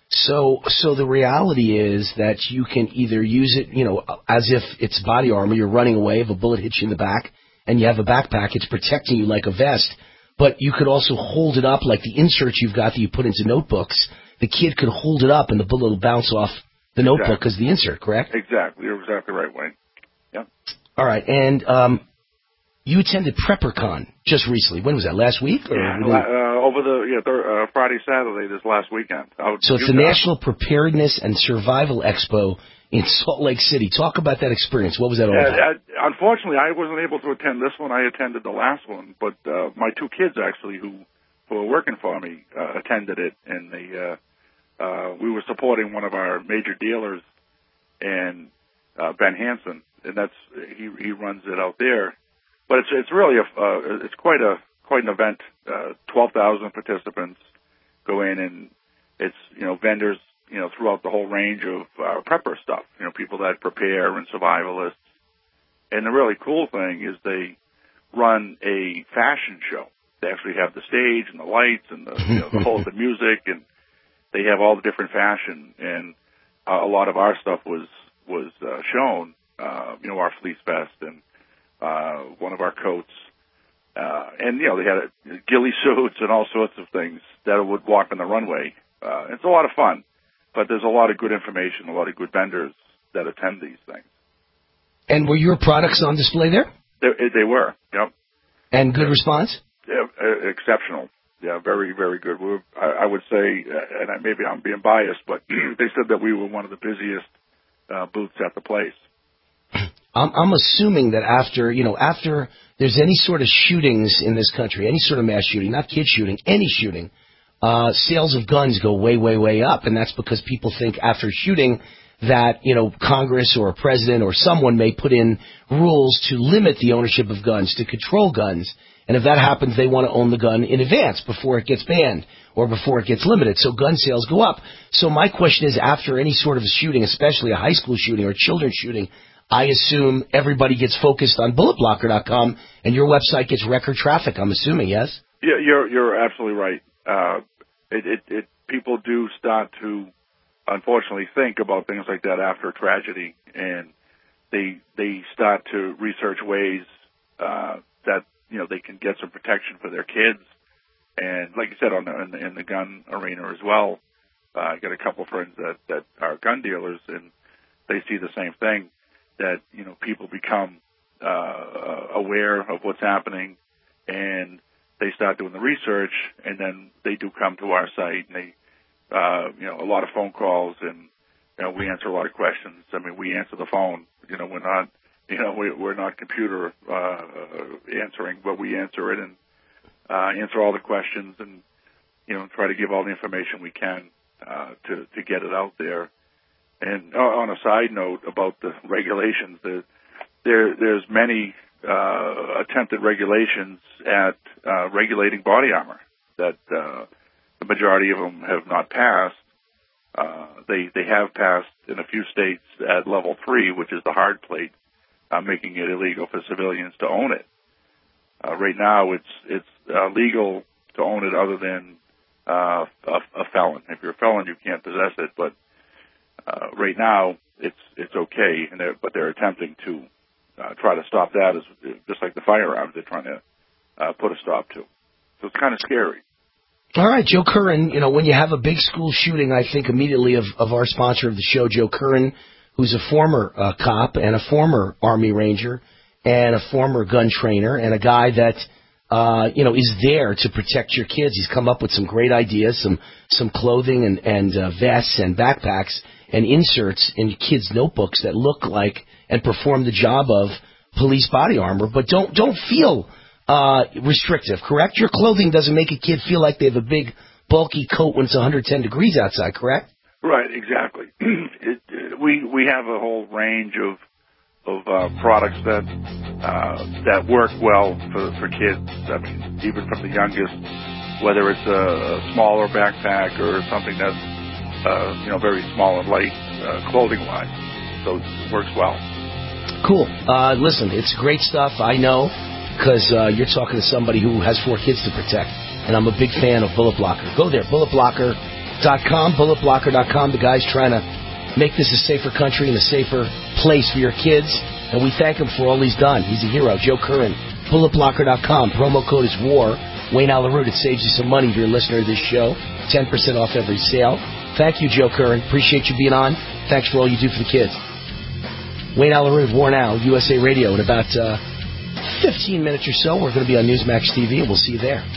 So, so the reality is that you can either use it, you know, as if it's body armor. You're running away, if a bullet hits you in the back, and you have a backpack, it's protecting you like a vest. But you could also hold it up like the inserts you've got that you put into notebooks. The kid could hold it up, and the bullet will bounce off the notebook Exactly. because the insert, correct? Exactly. You're exactly right, Wayne. Yeah. All right. And um, you attended PrepperCon just recently. When was that? Last week? Or Yeah, uh, over the yeah, th- uh, Friday, Saturday, this last weekend. Out so it's the Utah. National Preparedness and Survival Expo in Salt Lake City. Talk about that experience. What was that all Yeah, about? I, unfortunately, I wasn't able to attend this one. I attended the last one, but uh, my two kids actually, who who were working for me, uh, attended it, and they uh, uh, we were supporting one of our major dealers, and uh, Ben Hansen, and that's he he runs it out there. But it's it's really a uh, it's quite a quite an event. Uh, Twelve thousand participants go in, and it's you know vendors you know throughout the whole range of uh, prepper stuff. You know people that prepare and survivalists. And the really cool thing is they run a fashion show. They actually have the stage and the lights and the you know, the whole the music, and they have all the different fashion. And uh, a lot of our stuff was was uh, shown. Uh, you know our fleece vest and uh, one of our coats. Uh, and, you know, they had a, ghillie suits and all sorts of things that would walk on the runway. Uh, it's a lot of fun, but there's a lot of good information, a lot of good vendors that attend these things. And were your products on display there? They, they were, yep. And good response? Yeah, uh, exceptional. Yeah, very, very good. We were, I, I would say, uh, and I, maybe I'm being biased, but they said that we were one of the busiest uh, booths at the place. I'm, I'm assuming that after, you know, after there's any sort of shootings in this country, any sort of mass shooting, not kid shooting, any shooting, uh, sales of guns go way, way, way up. And that's because people think after shooting that, you know, Congress or a president or someone may put in rules to limit the ownership of guns, to control guns. And if that happens, they want to own the gun in advance before it gets banned or before it gets limited. So gun sales go up. So my question is, after any sort of shooting, especially a high school shooting or children's shooting, I assume everybody gets focused on bullet blocker dot com, and your website gets record traffic, I'm assuming, yes? Yeah, you're you're absolutely right. Uh, it, it, it people do start to, unfortunately, think about things like that after a tragedy, and they they start to research ways uh, that you know they can get some protection for their kids, and like you said, on the in the, in the gun arena as well. Uh, I got a couple friends that that are gun dealers, and they see the same thing. That, you know, people become uh, aware of what's happening, and they start doing the research, and then they do come to our site, and they, uh, you know, a lot of phone calls, and, you know, we answer a lot of questions. I mean, we answer the phone. You know, we're not, you know, we, we're not computer uh, answering, but we answer it and uh, answer all the questions and, you know, try to give all the information we can uh, to, to get it out there. And on a side note about the regulations, the, there there's many uh, attempted regulations at uh, regulating body armor that uh, the majority of them have not passed. Uh, they they have passed in a few states at level three, which is the hard plate, uh, making it illegal for civilians to own it. Uh, right now, it's it's uh, legal to own it other than uh, a, a felon. If you're a felon, you can't possess it, but Uh, right now, it's it's okay, and they're, but they're attempting to uh, try to stop that, as just like the firearms, they're trying to uh, put a stop to. So it's kind of scary. All right, Joe Curran, you know, when you have a big school shooting, I think immediately of, of our sponsor of the show, Joe Curran, who's a former uh, cop and a former Army Ranger and a former gun trainer and a guy that uh, you know, is there to protect your kids. He's come up with some great ideas, some some clothing and, and uh, vests and backpacks and inserts in kids' notebooks that look like and perform the job of police body armor, but don't don't feel uh, restrictive, correct? Your clothing doesn't make a kid feel like they have a big, bulky coat when it's one hundred ten degrees outside, correct? Right, exactly. it, uh, we we have a whole range of of uh, products that uh, that work well for for kids. I mean, even from the youngest, whether it's a, a smaller backpack or something that's uh, you know very small and light, uh, clothing wise. So it works well. Cool. Uh, listen, it's great stuff. I know because uh, you're talking to somebody who has four kids to protect, and I'm a big fan of Bullet Blocker. Go there, bullet blocker dot com, bullet blocker dot com. The guy's trying to make this a safer country and a safer place for your kids, and we thank him for all he's done. He's a hero. Joe Curran, bullet blocker dot com. Promo code is WAR. Wayne Allyn Root. It saves you some money if you're a listener to this show. ten percent off every sale. Thank you, Joe Curran. Appreciate you being on. Thanks for all you do for the kids. Wayne Allyn Root, War Now, U S A Radio. In about uh, fifteen minutes or so, we're going to be on Newsmax T V, and we'll see you there.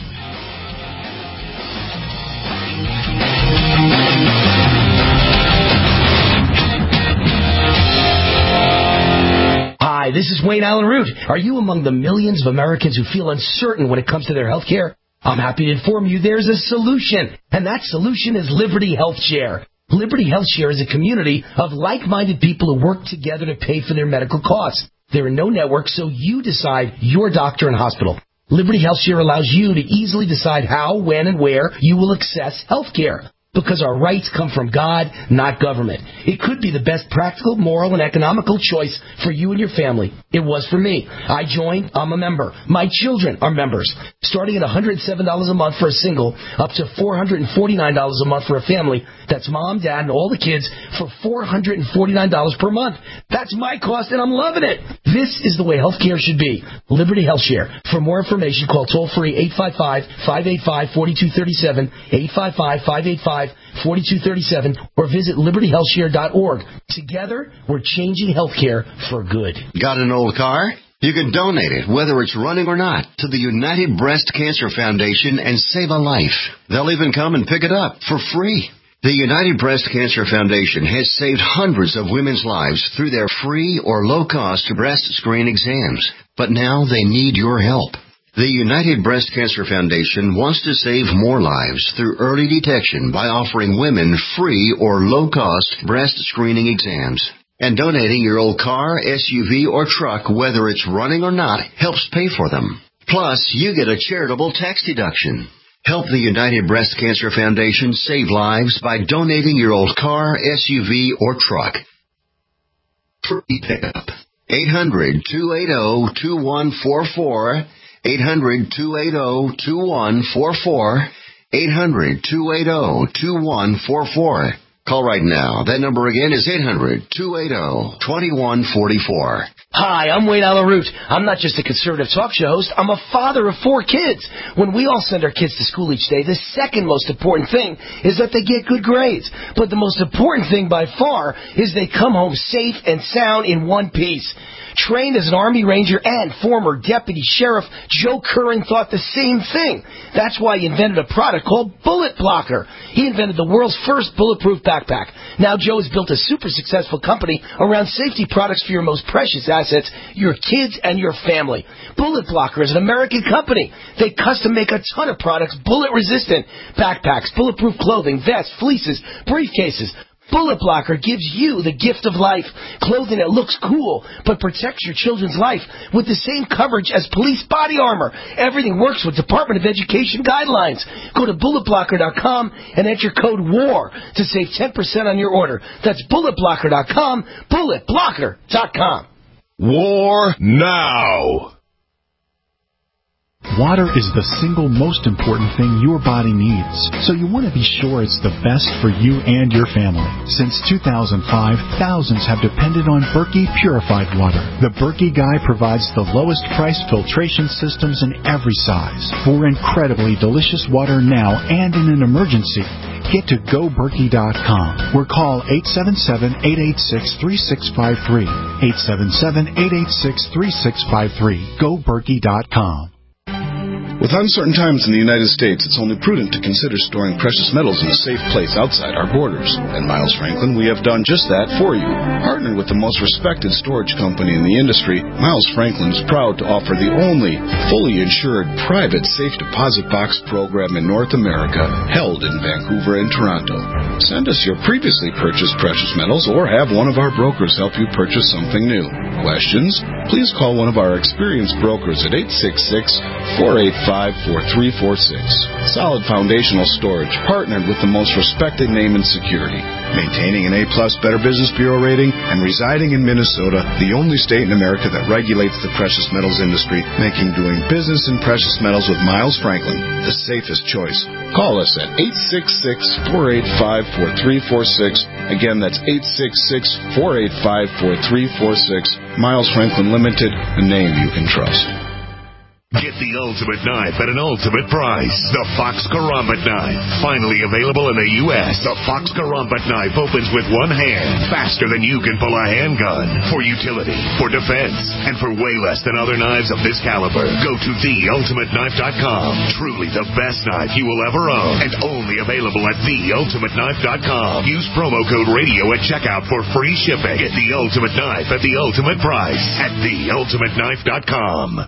Hi, this is Wayne Allyn Root. Are you among the millions of Americans who feel uncertain when it comes to their health care? I'm happy to inform you there's a solution, and that solution is Liberty Health Share. Liberty Health Share is a community of like-minded people who work together to pay for their medical costs. There are no networks, so you decide your doctor and hospital. Liberty Health Share allows you to easily decide how, when, and where you will access health care. Because our rights come from God, not government. It could be the best practical, moral, and economical choice for you and your family. It was for me. I joined. I'm a member. My children are members. Starting at one hundred seven dollars a month for a single, up to four hundred forty-nine dollars a month for a family. That's mom, dad, and all the kids for four hundred forty-nine dollars per month. That's my cost, and I'm loving it. This is the way health care should be. Liberty Health Share. For more information, call toll-free eight five five, five eight five, four two three seven, eight five five, five eight five, four two three seven, or visit liberty health share dot org. Together, we're changing healthcare for good. Got an old car? You can donate it, whether it's running or not, to the United Breast Cancer Foundation and save a life. They'll even come and pick it up for free. The United Breast Cancer Foundation has saved hundreds of women's lives through their free or low-cost breast screen exams. But now they need your help. The United Breast Cancer Foundation wants to save more lives through early detection by offering women free or low-cost breast screening exams. And donating your old car, S U V, or truck, whether it's running or not, helps pay for them. Plus, you get a charitable tax deduction. Help the United Breast Cancer Foundation save lives by donating your old car, S U V, or truck. Free pickup. eight hundred, two eight zero, two one four four. eight hundred, two eight zero, two one four four. eight hundred, two eight zero, two one four four. Call right now. That number again is eight hundred, two eight zero, two one four four. Hi, I'm Wayne Allyn Root. I'm not just a conservative talk show host. I'm a father of four kids. When we all send our kids to school each day, the second most important thing is that they get good grades. But the most important thing by far is they come home safe and sound in one piece. Trained as an Army Ranger and former Deputy Sheriff, Joe Curran thought the same thing. That's why he invented a product called Bullet Blocker. He invented the world's first bulletproof backpack. Now Joe has built a super successful company around safety products for your most precious assets, your kids and your family. Bullet Blocker is an American company. They custom make a ton of products bullet resistant. Backpacks, bulletproof clothing, vests, fleeces, briefcases. Bullet Blocker gives you the gift of life. Clothing that looks cool, but protects your children's life with the same coverage as police body armor. Everything works with Department of Education guidelines. Go to bullet blocker dot com and enter code WAR to save ten percent on your order. That's bullet blocker dot com, bullet blocker dot com. War now. Water is the single most important thing your body needs, so you want to be sure it's the best for you and your family. Since two thousand five, thousands have depended on Berkey purified water. The Berkey Guy provides the lowest price filtration systems in every size for incredibly delicious water now and in an emergency. Get to go berkey dot com or call eight seven seven, eight eight six, three six five three. eight seven seven, eight eight six, three six five three. go berkey dot com. With uncertain times in the United States, it's only prudent to consider storing precious metals in a safe place outside our borders. At Miles Franklin, we have done just that for you. Partnered with the most respected storage company in the industry, Miles Franklin is proud to offer the only fully insured private safe deposit box program in North America, held in Vancouver and Toronto. Send us your previously purchased precious metals or have one of our brokers help you purchase something new. Questions? Please call one of our experienced brokers at eight six six, four eight five, four three four six. Solid foundational storage, partnered with the most respected name in security. Maintaining an A-plus Better Business Bureau rating and residing in Minnesota, the only state in America that regulates the precious metals industry, making doing business in precious metals with Miles Franklin the safest choice. Call us at eight six six, four eight five, four three four six. Again, that's eight six six, four eight five, four three four six. Miles Franklin Limited, a name you can trust. Get the ultimate knife at an ultimate price. The Fox Karambit knife. Finally available in the U S The Fox Karambit knife opens with one hand, faster than you can pull a handgun. For utility, for defense, and for way less than other knives of this caliber. Go to the ultimate knife dot com. Truly the best knife you will ever own. And only available at the ultimate knife dot com. Use promo code radio at checkout for free shipping. Get the ultimate knife at the ultimate price at the ultimate knife dot com.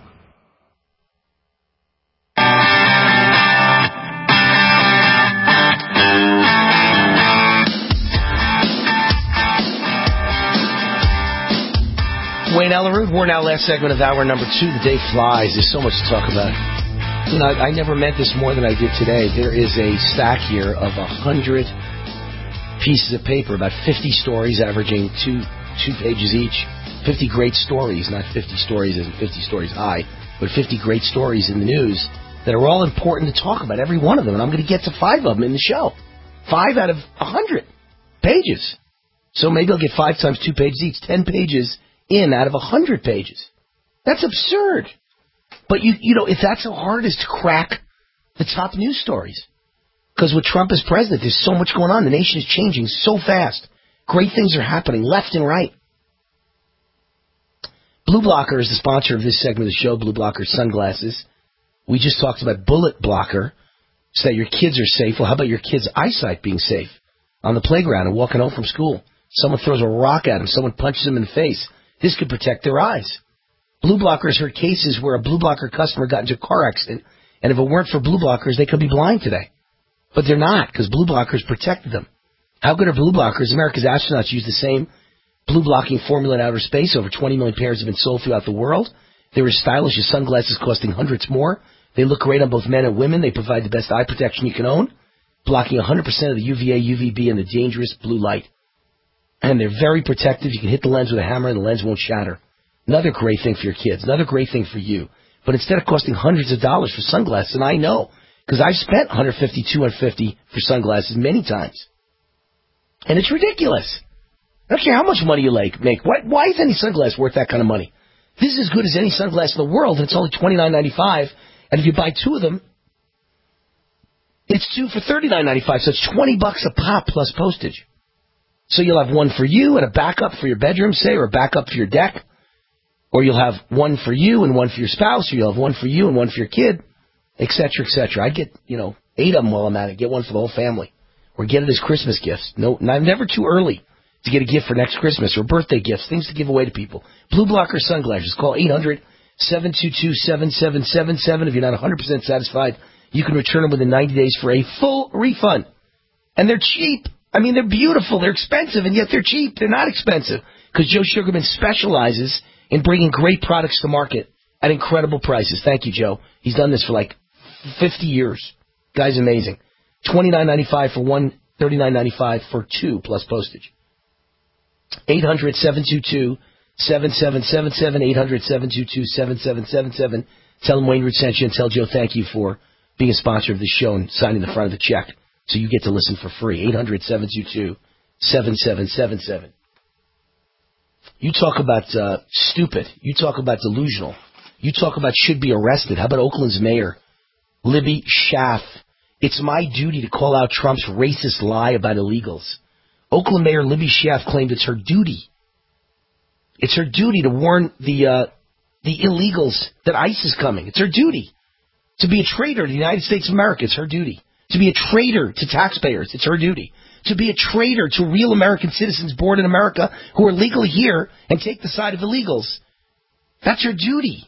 Wayne Ellerud, we're now last segment of hour number two. The day flies. There's so much to talk about. You know, I, I never meant this more than I did today. There is a stack here of a hundred pieces of paper, about fifty stories, averaging two two pages each. Fifty great stories, not fifty stories isn't fifty stories high, but fifty great stories in the news that are all important to talk about, every one of them. And I'm going to get to five of them in the show. Five out of a hundred pages. So maybe I'll get five times two pages each, ten pages in out of a hundred pages. That's absurd. But you you know, if that's how hard it is to crack the top news stories, because with Trump as president, there's so much going on. The nation is changing so fast. Great things are happening left and right. Blue Blocker is the sponsor of this segment of the show. Blue Blocker sunglasses. We just talked about Bullet Blocker, so that your kids are safe. Well, how about your kids' eyesight being safe on the playground and walking home from school? Someone throws a rock at them. Someone punches them in the face. This could protect their eyes. Blue Blockers heard cases where a Blue Blocker customer got into a car accident, and if it weren't for Blue Blockers, they could be blind today. But they're not, because Blue Blockers protected them. How good are Blue Blockers? America's astronauts use the same blue blocking formula in outer space. Over twenty million pairs have been sold throughout the world. They're as stylish as sunglasses, costing hundreds more. They look great on both men and women. They provide the best eye protection you can own, blocking one hundred percent of the U V A, U V B, and the dangerous blue light. And they're very protective. You can hit the lens with a hammer and the lens won't shatter. Another great thing for your kids. Another great thing for you. But instead of costing hundreds of dollars for sunglasses, and I know, because I've spent one hundred fifty dollars, two hundred fifty dollars for sunglasses many times. And it's ridiculous. I don't care how much money you make. Why, why is any sunglass worth that kind of money? This is as good as any sunglass in the world, and it's only twenty-nine ninety-five. And if you buy two of them, it's two for thirty-nine ninety-five. So it's twenty bucks a pop plus postage. So you'll have one for you and a backup for your bedroom, say, or a backup for your deck. Or you'll have one for you and one for your spouse, or you'll have one for you and one for your kid, et cetera, et cetera. I get, you know, eight of them while I'm at it. Get one for the whole family. Or get it as Christmas gifts. No, never too early to get a gift for next Christmas or birthday gifts, things to give away to people. Blue Blocker sunglasses. Call eight hundred, seven two two, seven seven seven seven. If you're not one hundred percent satisfied, you can return them within ninety days for a full refund. And they're cheap. I mean, they're beautiful. They're expensive, and yet they're cheap. They're not expensive because Joe Sugarman specializes in bringing great products to market at incredible prices. Thank you, Joe. He's done this for like fifty years. Guy's amazing. twenty-nine ninety-five for one, thirty-nine ninety-five for two plus postage. eight hundred, seven two two, seven seven seven seven, eight hundred, seven two two, seven seven seven seven. Tell him Wayne Root sent you and tell Joe thank you for being a sponsor of this show and signing the front of the check so you get to listen for free. eight hundred, seven two two, seven seven seven seven. You talk about uh, stupid. You talk about delusional. You talk about should be arrested. How about Oakland's mayor, Libby Schaaf? It's my duty to call out Trump's racist lie about illegals. Oakland Mayor Libby Schaaf claimed it's her duty. It's her duty to warn the uh, the illegals that ICE is coming. It's her duty. To be a traitor to the United States of America, it's her duty. To be a traitor to taxpayers, it's her duty. To be a traitor to real American citizens born in America who are legally here and take the side of illegals, that's her duty.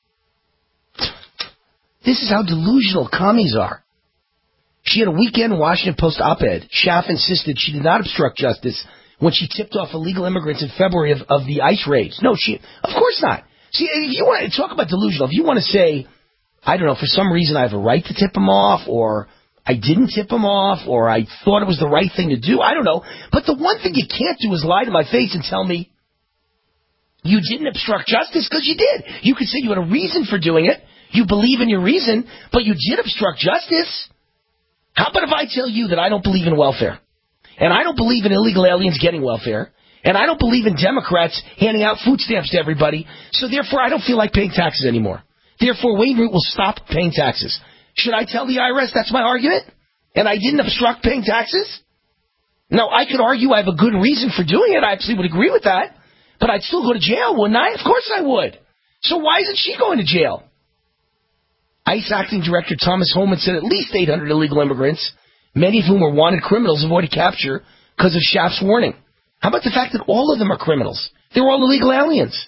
This is how delusional commies are. She had a weekend Washington Post op-ed. Schaaf insisted she did not obstruct justice when she tipped off illegal immigrants in February of, of the ICE raids. No, she, of course not. See, if you want to talk about delusional, if you want to say, I don't know, for some reason I have a right to tip them off, or I didn't tip them off, or I thought it was the right thing to do, I don't know. But the one thing you can't do is lie to my face and tell me you didn't obstruct justice, because you did. You could say you had a reason for doing it. You believe in your reason, but you did obstruct justice. How about if I tell you that I don't believe in welfare, and I don't believe in illegal aliens getting welfare, and I don't believe in Democrats handing out food stamps to everybody, so therefore I don't feel like paying taxes anymore. Therefore, Wayne Root will stop paying taxes. Should I tell the I R S that's my argument, and I didn't obstruct paying taxes? Now, I could argue I have a good reason for doing it. I absolutely would agree with that, but I'd still go to jail, wouldn't I? Of course I would. So why isn't she going to jail? ICE Acting Director Thomas Holman said at least eight hundred illegal immigrants, many of whom were wanted criminals, avoided capture because of Schaaf's warning. How about the fact that all of them are criminals? They're all illegal aliens.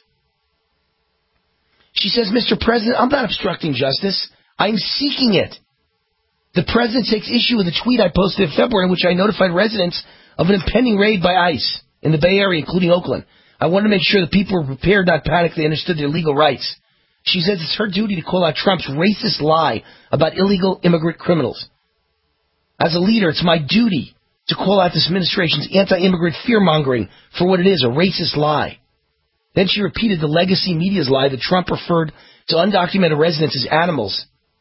She says, Mister President, I'm not obstructing justice. I'm seeking it. The President takes issue with a tweet I posted in February in which I notified residents of an impending raid by ICE in the Bay Area, including Oakland. I wanted to make sure that people were prepared, not panic, they understood their legal rights. She says it's her duty to call out Trump's racist lie about illegal immigrant criminals. As a leader, it's my duty to call out this administration's anti-immigrant fear-mongering for what it is, a racist lie. Then she repeated the legacy media's lie that Trump referred to undocumented residents as animals.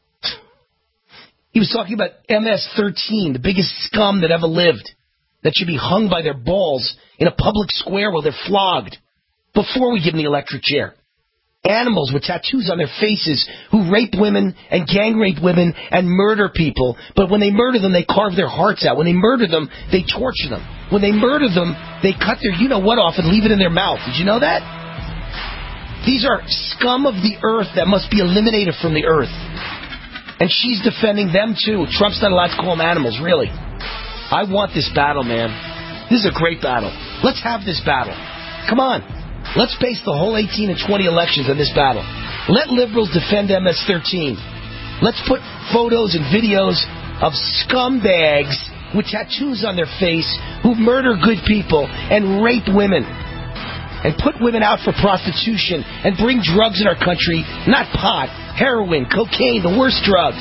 He was talking about M S thirteen, the biggest scum that ever lived, that should be hung by their balls in a public square while they're flogged before we give them the electric chair. Animals with tattoos on their faces who rape women and gang rape women and murder people. But when they murder them, they carve their hearts out. When they murder them, they torture them. When they murder them, they cut their you-know-what off and leave it in their mouth. Did you know that? These are scum of the earth that must be eliminated from the earth. And she's defending them, too. Trump's not allowed to call them animals, really. I want this battle, man. This is a great battle. Let's have this battle. Come on. Let's base the whole eighteen and twenty elections on this battle. Let liberals defend M S thirteen. Let's put photos and videos of scumbags with tattoos on their face who murder good people and rape women and put women out for prostitution and bring drugs in our country, not pot, heroin, cocaine, the worst drugs.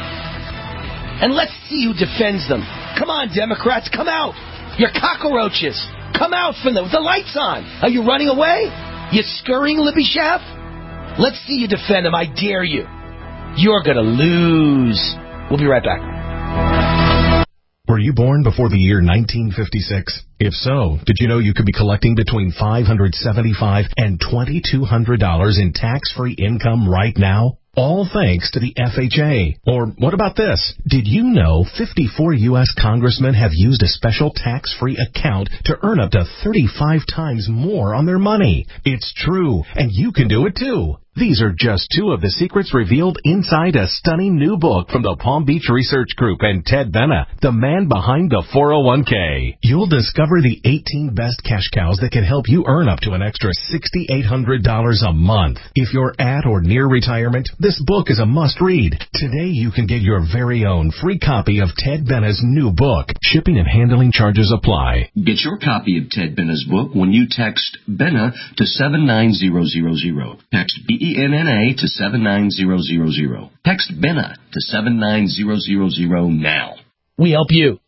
And let's see who defends them. Come on, Democrats, come out. You're cockroaches. Come out from them with the lights on. Are you running away? You scurrying, Libby Schaaf? Let's see you defend them. I dare you. You're going to lose. We'll be right back. Were you born before the year nineteen fifty-six? If so, did you know you could be collecting between five hundred seventy-five dollars and twenty-two hundred dollars in tax-free income right now? All thanks to the F H A. Or what about this? Did you know fifty-four U S congressmen have used a special tax-free account to earn up to thirty-five times more on their money? It's true, and you can do it too. These are just two of the secrets revealed inside a stunning new book from the Palm Beach Research Group and Ted Benna, the man behind the four oh one k. You'll discover the eighteen best cash cows that can help you earn up to an extra six thousand eight hundred dollars a month. If you're at or near retirement, this book is a must-read. Today you can get your very own free copy of Ted Benna's new book. Shipping and handling charges apply. Get your copy of Ted Benna's book when you text Benna to seven nine zero zero zero. Text B E N N A to seven nine zero zero zero. Text Benna to seven nine zero zero zero now. We help you.